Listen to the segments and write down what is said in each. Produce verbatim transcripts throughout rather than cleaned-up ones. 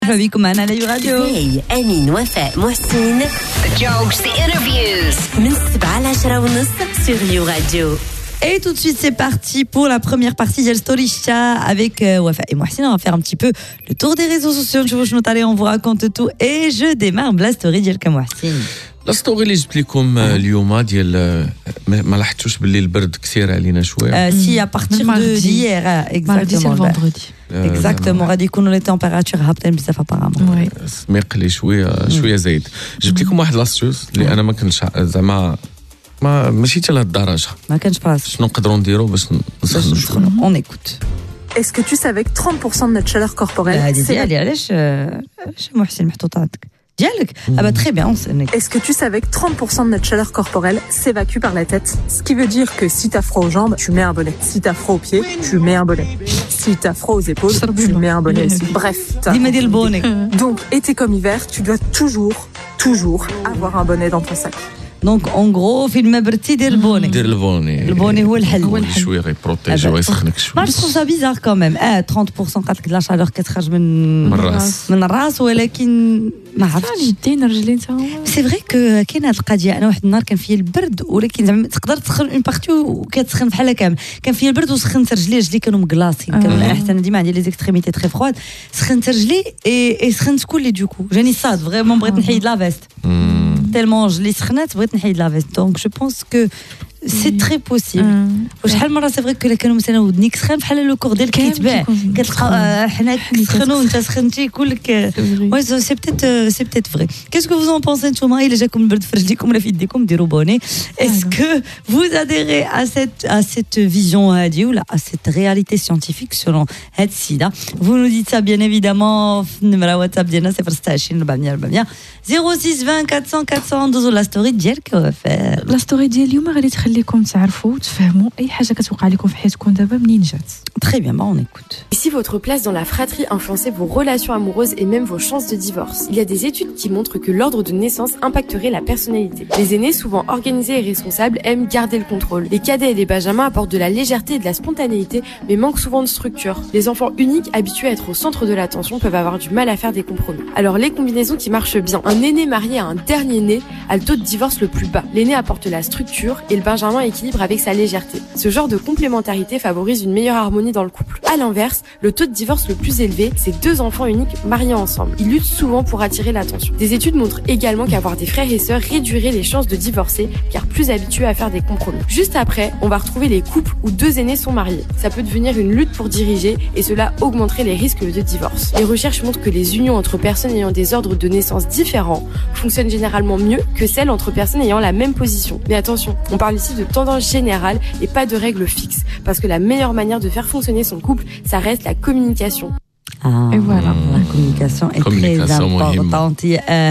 بكم معنا على راديو زي أمين وفاء محسن The jokes, the interviews. من السبعة لعشرة ونص sur Rio Radio. Et tout de suite, c'est parti pour la première partie de Story Chat avec euh, Wafa et Mohsin. On va faire un petit peu le tour des réseaux sociaux. On vous raconte tout et je démarre la story ديالك Mohsin. لا ستوري اللي جبت لكم اليوم ديال ما لاحظتوش باللي البرد كثير علينا شويه. Si à partir de d'hier, exactement. vendredi. Exactement, غادي يكونوا لي تمبيراتور هابطين بزاف ابارامون. السميق لي شويه شويه زايد. جبت لكم واحد لاستيوس اللي انا ما كنتش زعما ما ماشي حتى لهاد الدرجه. ما كانش بلاصه. شنو نقدروا نديروا باش نسخنوا شويه. On écoute. Est-ce que tu savais que trente pour cent de notre chaleur corporelle هذه ديالي علاش علاش محسن محطوطه عندك؟ ديالك ah bah très bien. Est-ce que tu savais que trente pour cent de notre chaleur corporelle s'évacue par la tête? Ce qui veut dire que si t'as froid aux jambes, tu mets un bonnet. Si t'as froid aux pieds, tu mets un bonnet. Si t'as froid aux épaules, tu mets un bonnet aussi. Bref, t'as... Donc, été comme hiver, tu dois toujours, toujours avoir un bonnet dans ton sac. دونك اون غرو في المبرتي ديال البوني دير البوني البوني هو الحل هو الحل شويه غيبروتيجي ويسخنك شويه ما جو سا بيزار كوميم اه ثلاثين بالمئة قالت لك لا شالور كتخرج من من الراس من الراس ولكن ما عرفتش يدين رجلين تا سي فري كو كاين هاد القضيه. انا واحد النهار كان فيا البرد ولكن زعما تقدر تسخن اون بارتي وكتسخن بحال كامل. كان فيا البرد وسخنت رجلي رجلي كانوا مكلاصين كانوا حتى انا ديما عندي لي زيكستريميتي تري فرواد. سخنت رجلي اي سخنت كلي دوكو جاني صاد فريمون بغيت نحيد لا فيست tellement je les سخنات بغيت نحيد لا فيست. دونك جو بونس كو سي تري بوسيبل. وشحال مره سي فري كو كانوا مثلا ودنيك سخن بحال لو كور ديالك كيتباع كتلقى حنا تسخنوا وانت سخنتي كلك وي سي بتيت سي بتيت فري. كيسكو que vous en pensez نتوما الا جاكم البرد في رجليكم ولا في يديكم ديروا بوني؟ اسكو vous adhérez à cette à cette vision هادي ولا à cette réalité scientifique selon هاد السيده؟ vous nous dites ça bien évidemment في النمره واتساب ديالنا صفر ستة عشرين أربعمية أربعمية صفر ستة عشرين أربعمية أربعمية. ندوزو لا ستوري ديالك وفاء. لا ستوري ديال اليوم غادي تخليكم تعرفوا وتفهموا اي حاجه كتوقع لكم في حياتكم دابا منين جات. Très bien, bah on écoute. Et si votre place dans la fratrie influençait vos relations amoureuses et même vos chances de divorce? Il y a des études qui montrent que l'ordre de naissance impacterait la personnalité. Les aînés, souvent organisés et responsables, aiment garder le contrôle. Les cadets et les benjamins apportent de la légèreté et de la spontanéité, mais manquent souvent de structure. Les enfants uniques, habitués à être au centre de l'attention, peuvent avoir du mal à faire des compromis. Alors les combinaisons qui marchent bien. Un aîné marié à un dernier né a le taux de divorce le plus bas. L'aîné apporte la structure et le benjamin équilibre avec sa légèreté. Ce genre de complémentarité favorise une meilleure harmonie dans le couple. À l'inverse, le taux de divorce le plus élevé, c'est deux enfants uniques mariés ensemble. Ils luttent souvent pour attirer l'attention. Des études montrent également qu'avoir des frères et sœurs réduirait les chances de divorcer, car plus habitués à faire des compromis. Juste après, on va retrouver les couples où deux aînés sont mariés. Ça peut devenir une lutte pour diriger et cela augmenterait les risques de divorce. Les recherches montrent que les unions entre personnes ayant des ordres de naissance différents fonctionnent généralement mieux que celles entre personnes ayant la même position. Mais attention, on parle ici de tendance générale et pas de règles fixes, parce que la meilleure manière de faire fonctionner son couple, ça reste la communication. Ah, et voilà, la communication est communication très importante.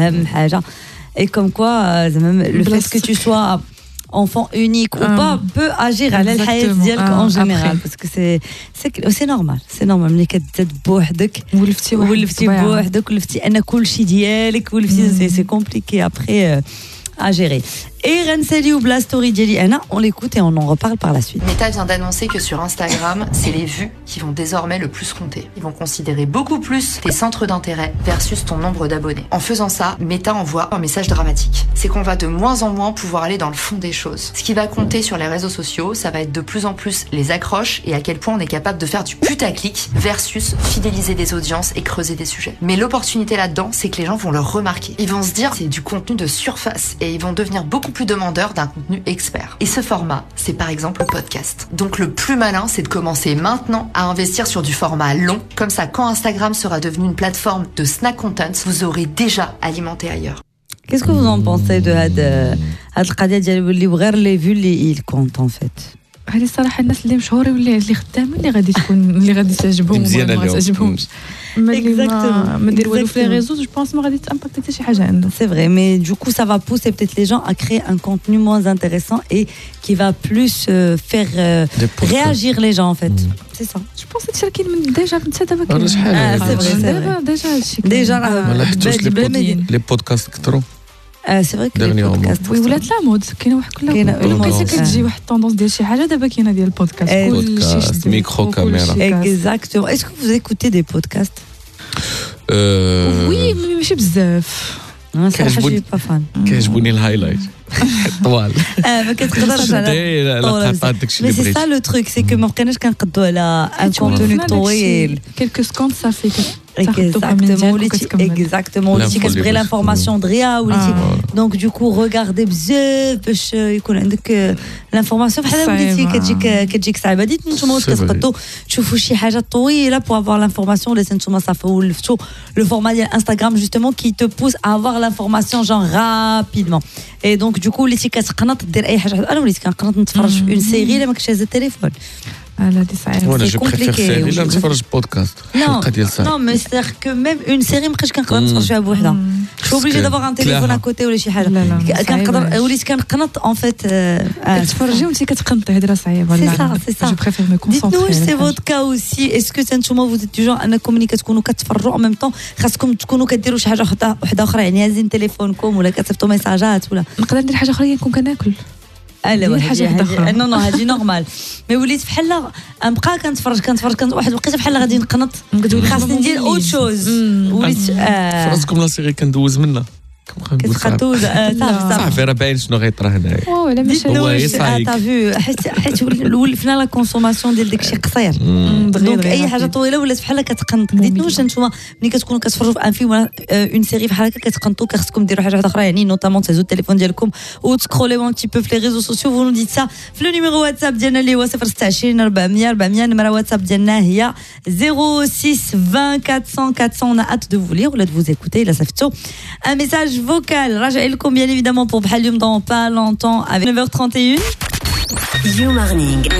Et comme quoi, le fait que tu sois enfant unique ou pas peut agir على الحياة ديالك en général, parce que c'est c'est c'est normal, c'est normal. ملي كتزاد بوحدك ولفتي ولفتي بوحدك ولفتي أن كل شيء ديالك ولفتي c'est compliqué après à gérer. Et Renselio Bla Story Dieli Anna, on l'écoute et on en reparle par la suite. Meta vient d'annoncer que sur Instagram, c'est les vues qui vont désormais le plus compter. Ils vont considérer beaucoup plus tes centres d'intérêt versus ton nombre d'abonnés. En faisant ça, Meta envoie un message dramatique. C'est qu'on va de moins en moins pouvoir aller dans le fond des choses. Ce qui va compter sur les réseaux sociaux, ça va être de plus en plus les accroches et à quel point on est capable de faire du putaclic versus fidéliser des audiences et creuser des sujets. Mais l'opportunité là-dedans, c'est que les gens vont le remarquer. Ils vont se dire c'est du contenu de surface et ils vont devenir beaucoup plus demandeurs d'un contenu expert. Et ce format, c'est par exemple le podcast. Donc le plus malin, c'est de commencer maintenant à investir sur du format long. Comme ça, quand Instagram sera devenu une plateforme de snack content, vous aurez déjà alimenté ailleurs. Qu'est-ce que vous en pensez de هاد هاد القضية ديال اللي غير لي فيو اللي il compte en fait؟ هذه الصراحه الناس اللي مشهورين واللي اللي خدامين اللي غادي تكون اللي غادي تعجبهم ولا ما تعجبهمش. ما دير والو في لي ريزو جو بونس ما غادي تامباكتي حتى شي حاجه عندهم. C'est vrai, mais du coup ça va pousser peut-être les gens à créer un contenu moins intéressant et qui va plus euh, faire euh, réagir les gens en fait. Mm. C'est ça. Je pense que كاين من ديجا حتى دابا كاين. Ah c'est vrai, c'est vrai. ديجا هادشي. ديجا ما لاحظتوش لي بودكاست كثروا. آه سي فري كو البودكاست وي ولات لا مود كاينه واحد كل وقيته كتجي واحد الطوندونس ديال شي حاجه دابا كاينه ديال البودكاست كلشي ميكرو كاميرا. Exactement. Est-ce que vous écoutez des podcasts? وي ماشي بزاف كيعجبوني كيعجبوني الهايلايت طوال اه ما كتقدرش على طول مي سي سا لو تروك سي كو ما بقيناش كنقدو على ان كونتوني طويل كيلكو سكوند صافي Exactement, exactement. وليتي كتبغي لانفورماسيون دغيا وليتي دونك دوكو ريغاردي بزاف باش يكون عندك لانفورماسيون بحال وليتي كتجيك كتجيك صعيبه. ديت نتوما كتقدروا تشوفوا شي حاجه طويله بور افوار لانفورماسيون اللي نتوما صافي ولفتوا لو فورما ديال انستغرام جوستومون كي تو بوس افوار لانفورماسيون جون رابيدمون. اي دونك دوكو وليتي كتقنط دير اي حاجه. انا وليت كنقنط نتفرج في اون سيري الا ما كنتش هاز التليفون. لا دي صعيبه. وانا جو بريفير سيري لا نتفرج بودكاست حلقه ديال ساعه. نو مي سيغ كو ميم اون سيري ما بقيتش كنقدر نتفرج فيها بوحدها. شو اوبليجي دافوغ ان تليفون ا كوتي ولا شي حاجه. كنقدر وليت كنقنط اون فيت كتفرجي وانت كتقنطي هضره صعيبه. سي سا سي سا جو بريفير مي كونسونطري. سي فوت كا اوسي اسكو نتوما فوز دو جون انكم ملي كتكونوا كتفرجوا ان ميم طون خاصكم تكونوا كديروا شي حاجه وحده اخرى يعني هازين تليفونكم ولا كتصيفطوا ميساجات ولا. نقدر ندير حاجه اخرى نكون كناكل. لا حاجه اخرى. نو نو هذه نورمال. مي وليت بحال نبقى كنتفرج كنتفرج كنت واحد الوقيته بحال غادي نقنط خاصني ندير اوت شوز. وليت فراسكم لا سيري كندوز منها كتخطوز صافي راه باين شنو غيطرا هنايا. ولا ماشي هو يصايق تا فيو حيت حيت ولفنا لا كونسوماسيون ديال داكشي قصير. دونك اي حاجه طويله ولات بحال كتقنط. ديت واش نتوما ملي كتكونوا كتفرجوا في ان فيلم ولا اون سيري بحال هكا كتقنطوا خاصكم ديروا حاجه اخرى يعني نوتامون تهزوا التليفون ديالكم وتسكروليو ان تي بو في لي ريزو سوسيو. فو نو ديت سا في لو نيميرو واتساب ديالنا اللي هو صفر ستة عشرين أربعمية أربعمية. نمره واتساب ديالنا هي zéro six vingt quatre cents quatre cents. on a hâte de vous lire ولا de vous écouter. là ça fait un message vocal راجع لكم bien évidemment pour بحال اليوم dans pas longtemps avec neuf heures trente et une. You Morning.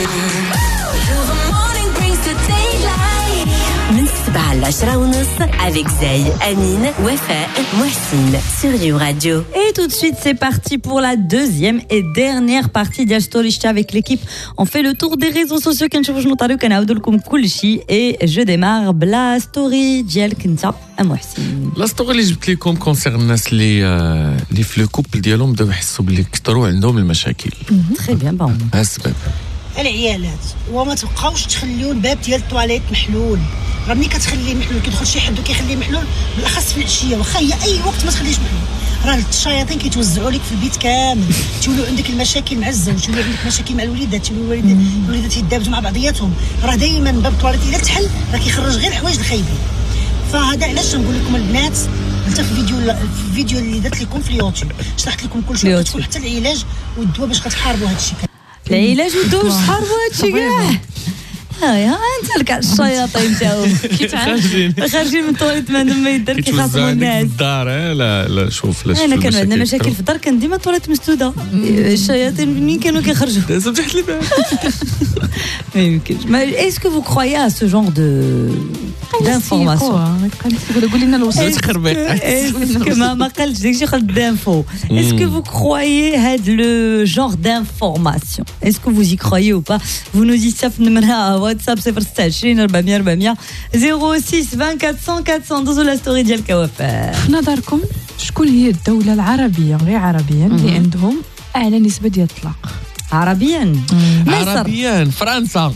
من سبعة لعشرة ونص avec Zey, Amine, Wafa, Mohsin sur You Radio. Et tout de suite, c'est parti pour la deuxième et dernière partie de Story avec l'équipe. On fait le tour des réseaux sociaux. كنشوفوا شنو طاريو كنعاودوا لكم كل شيء. Et je démarre بلا ستوري ديالك انت محسن. لا ستوري اللي جبت لكم كونسيرن الناس اللي اللي في لو كوبل ديالهم بداو يحسوا باللي كثروا عندهم المشاكل. تري بيان بون. ها السبب العيالات وما تبقاوش تخليو الباب ديال الطواليت محلول. راه ملي كتخليه محلول كيدخل شي حد وكيخليه محلول بالاخص في العشيه واخا هي اي وقت ما تخليش محلول راه الشياطين كيتوزعوا لك في البيت كامل. تولوا عندك المشاكل مع الزوج تولوا عندك مشاكل مع الوليدات تولوا الوليدات يدابزوا مع بعضياتهم. راه دائما باب الطواليت الا تحل راه كيخرج غير الحوايج الخايبين. فهذا علاش نقول لكم البنات انت في الفيديو في الفيديو اللي درت لكم في اليوتيوب شرحت لكم كل شيء كتكون حتى العلاج والدواء باش كتحاربوا هذا الشيء. العلاج والدواء باش تحاربوا هذا الشيء كاع. ها يا انت لك الشياطين تاعو خارجين من الطواليت ما عندهم ما يدير كيخاصموا الناس في الدار. لا لا شوف لا انا كان عندنا مشاكل في الدار كان ديما الطواليت مسدوده. الشياطين منين كانوا كيخرجوا لازم تحت الباب. ما يمكنش. ما اسكو فو كرويي ا سو جونغ دو d'information. قولي لنا الوصول تخربيق. اسكو ما ما قالش داكشي خد دانفو. اسكو فو كرويي هاد لو جونغ d'information. اسكو فو y croyez ou pas. vous nous dites ça في نمرة واتساب صفر ستة عشرين أربعمية أربعمية zéro six vingt quatre cents quatre cents. دوزو لا ستوري ديال كوافا. في نظركم شكون هي الدولة العربية غير عربيا اللي عندهم أعلى نسبة ديال الطلاق؟ عربيا عربيا فرنسا.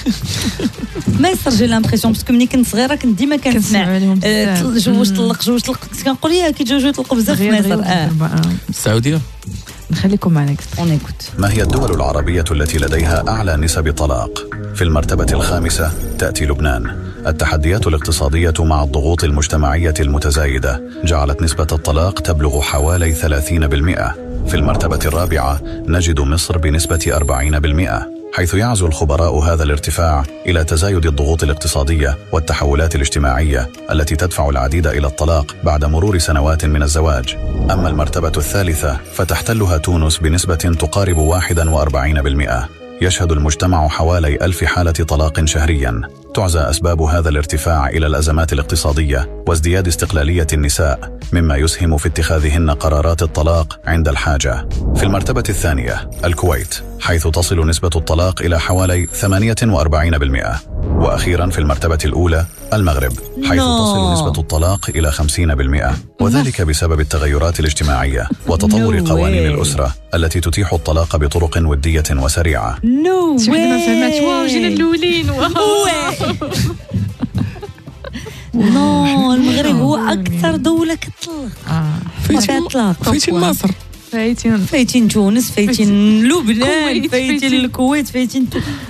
مصر جي لامبرسيون باسكو ملي كنت صغيره كنت ديما كنسمع جوج طلق جوج طلق كنت كنقول يا كي جوج يطلقوا بزاف في مصر. اه السعوديه. نخليكم معنا اون ايكوت. ما هي الدول العربية التي لديها أعلى نسب طلاق؟ في المرتبة الخامسة تأتي لبنان. التحديات الاقتصادية مع الضغوط المجتمعية المتزايدة جعلت نسبة الطلاق تبلغ حوالي ثلاثين بالمئة. في المرتبة الرابعة نجد مصر بنسبة أربعين بالمئة. حيث يعزو الخبراء هذا الارتفاع إلى تزايد الضغوط الاقتصادية والتحولات الاجتماعية التي تدفع العديد إلى الطلاق بعد مرور سنوات من الزواج. أما المرتبة الثالثة فتحتلها تونس بنسبة تقارب واحد وأربعين بالمئة. يشهد المجتمع حوالي ألف حالة طلاق شهريا. تعزى أسباب هذا الارتفاع إلى الأزمات الاقتصادية وازدياد استقلالية النساء مما يسهم في اتخاذهن قرارات الطلاق عند الحاجة. في المرتبة الثانية الكويت حيث تصل نسبة الطلاق إلى حوالي ثمانية وأربعين بالمئة. وأخيرا في المرتبة الأولى المغرب حيث تصل نسبة الطلاق إلى خمسين بالمئة. وذلك بسبب التغيرات الاجتماعية وتطور قوانين الأسرة التي تتيح الطلاق بطرق ودية وسريعة. نو واي ما فهمتش. واو جينا الاولين. نو المغرب هو اكثر دوله كتطلق فايتين فايتين مصر فايتين فايتين تونس فايتين لبنان فايتين الكويت فايتين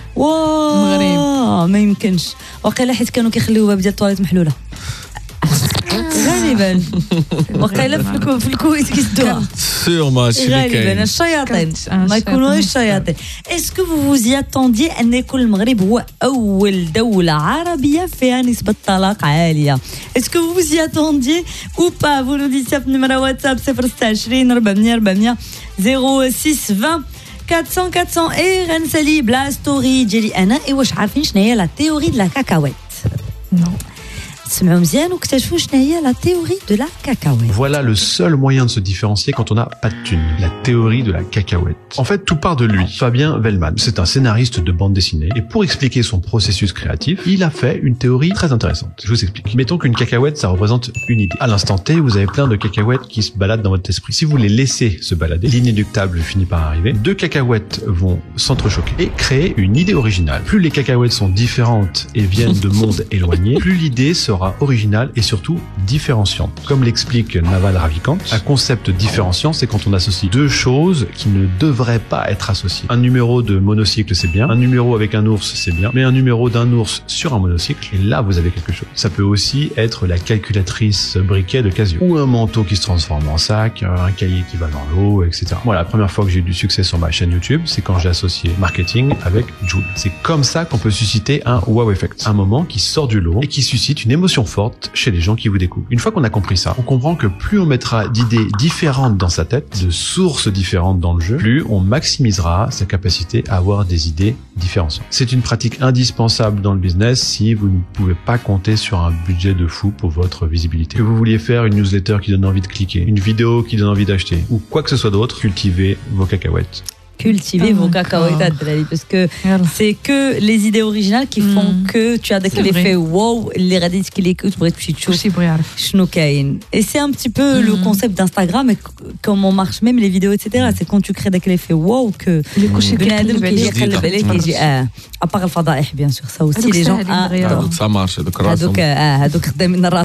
واو ما يمكنش وقيلا حيت كانوا كيخليو باب ديال الطواليت محلوله غالبا وقيلا في الكويت كيسدوها سور ماشي غالبا الشياطين ما يكونوش الشياطين. اسكو فو فوزي اتوندي ان يكون المغرب هو اول دوله عربيه فيها نسبه طلاق عاليه؟ اسكو فو فوزي اتوندي او با؟ فو نو ديتي في نمره واتساب صفر ستة عشرين أربعمية أربعمية صفر ستة عشرين أربعمية أربعمية. اي غنسالي بلا ستوري ديالي انا. اي واش عارفين شنو هي لا تيوري دو لا كاكاويت؟ نو سمعوا مزيان واكتشفوا شنو هي la théorie de la cacahuète. Voilà le seul moyen de se différencier quand on n'a pas de thune. La théorie de la cacahuète. En fait, tout part de lui. Fabien Vellman, c'est un scénariste de bande dessinée et pour expliquer son processus créatif, il a fait une théorie très intéressante. Je vous explique. Mettons qu'une cacahuète, ça représente une idée. À l'instant T, vous avez plein de cacahuètes qui se baladent dans votre esprit. Si vous les laissez se balader, l'inéluctable finit par arriver. Deux cacahuètes vont s'entrechoquer et créer une idée originale. Plus les cacahuètes sont différentes et viennent de mondes éloignés, plus l'idée sera originale et surtout différenciante. Comme l'explique Naval Ravikant, un concept différenciant, c'est quand on associe deux choses qui ne devraient pas être associées. Un numéro de monocycle, c'est bien. Un numéro avec un ours, c'est bien. Mais un numéro d'un ours sur un monocycle, et là, vous avez quelque chose. Ça peut aussi être la calculatrice briquet de Casio. Ou un manteau qui se transforme en sac, un cahier qui va dans l'eau, et cetera. Moi, la première fois que j'ai eu du succès sur ma chaîne YouTube, c'est quand j'ai associé marketing avec Joule. C'est comme ça qu'on peut susciter un wow effect. Un moment qui sort du lot et qui suscite une émotion forte chez les gens qui vous découvrent. Une fois qu'on a compris ça, on comprend que plus on mettra d'idées différentes dans sa tête, de sources différentes dans le jeu, plus on maximisera sa capacité à avoir des idées différenciantes. C'est une pratique indispensable dans le business si vous ne pouvez pas compter sur un budget de fou pour votre visibilité. Que vous vouliez faire une newsletter qui donne envie de cliquer, une vidéo qui donne envie d'acheter, ou quoi que ce soit d'autre, cultivez vos cacahuètes. Cultiver vos cacahuètes, parce que c'est que les idées originales qui font que tu as l'effet wow, les radis qui l'écoutent pour être chouchou. Et c'est un petit peu le concept d'Instagram et comment marche même les vidéos, et cetera. C'est quand tu crées l'effet wow que à part le fadaïh, bien sûr, ça aussi les gens adorent. Ça marche.